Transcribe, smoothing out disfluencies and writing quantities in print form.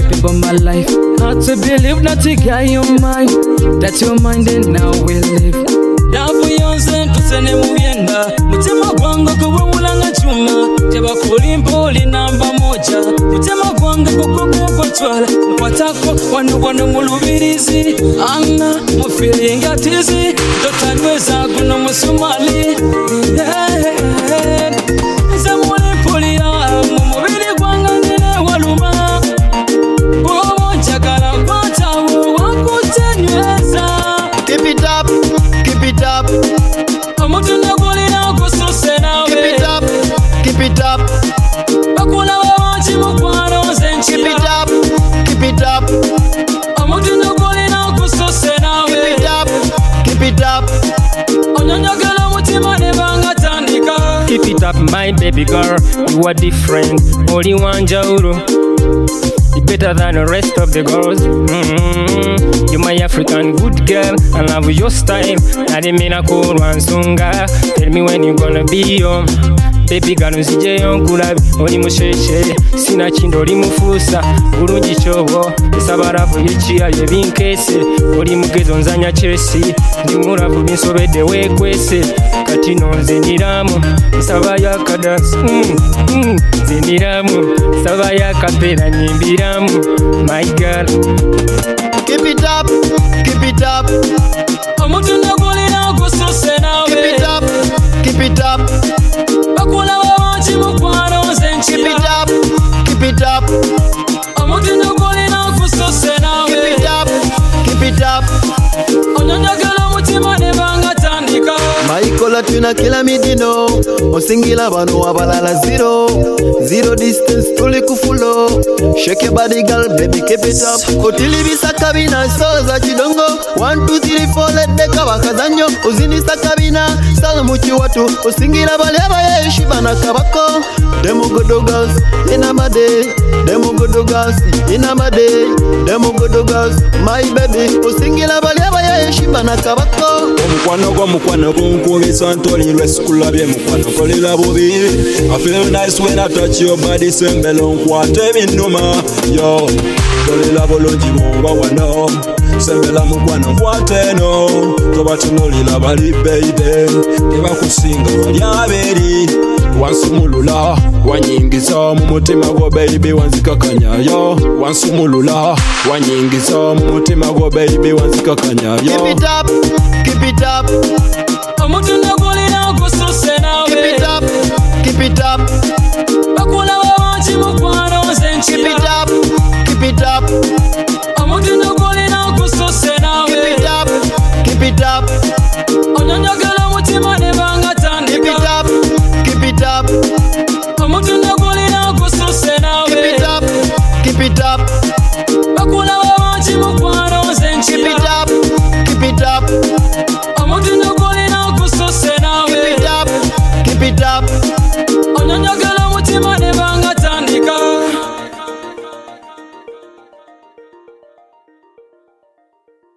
people my life. Not to believe, not to get your mind. That's your mind and now we live. Love yonse tusene mubyenda. Mutima gwange kuwulanga chuma. Jeba kulimpoli namba moja. Mutima gwange kukukutwala. Mpatako wanu mulubirizi. Anga mufiringa tizi. Totanweza kuno musumali. Keep it up, my baby girl, you are different. Only one Jauro, you better than the rest of the girls. You're my African good girl, I love your style. I didn't mean I call one sunga. Tell me when you gonna be home. Baby girl nzije yonkulabi oli musheshe sina chindo oli mufusa bulungi kyobo esabaravu yechiya yebinkese oli mugezo nzanya chesi ndi muravu binsobedde wekwese kati nonzeniramu nsaba yakadansi zeniramu nsaba yakapera nyimbiramu my girl. Keep it up, keep it up. Omuntu ndagolina ogusose nawe. Keep it up, keep it up. Bakula wabanchi mukwano zenchira. Keep it up, keep it up. Omuntu ndagolina ogusose nawe. Keep it up, keep it up. Onyonyagala mutima ne banga tandika. Maikola tuna kila midino. Osingila bano wabalala zero. Zero distance tuli kufulo. Shake your body girl, baby keep it up. Kotili bisa kabina, soza chidongo. 1, 2, 3, 4, let the kabakazanyo. Uzini sa kabina, sala muchi watu. Osingila baleba ye shibana kabako. Demo godo girls, inamade. Demo godo girls, inamade. Demo godo girls, my baby. Osingila baleba ye shibana kabako. Mukwano kunkubisa ntolirwe sikulabye mukwano kolera bubi. I feel nice when I touch your body sembelo nkwate binuma yo tolera bulungi muba wano sembela mukwano nkwate no toba tunulira bali baby tebakusinga bali aberi wansumulula wanyingiza mu mutima gwo baby wanzikakanya yo wansumulula wanyingiza mu mutima gwo baby wanzikakanya yo. Keep it up, keep it up. Omuntu ndagolina ogusose nawe. Keep it up, keep it up.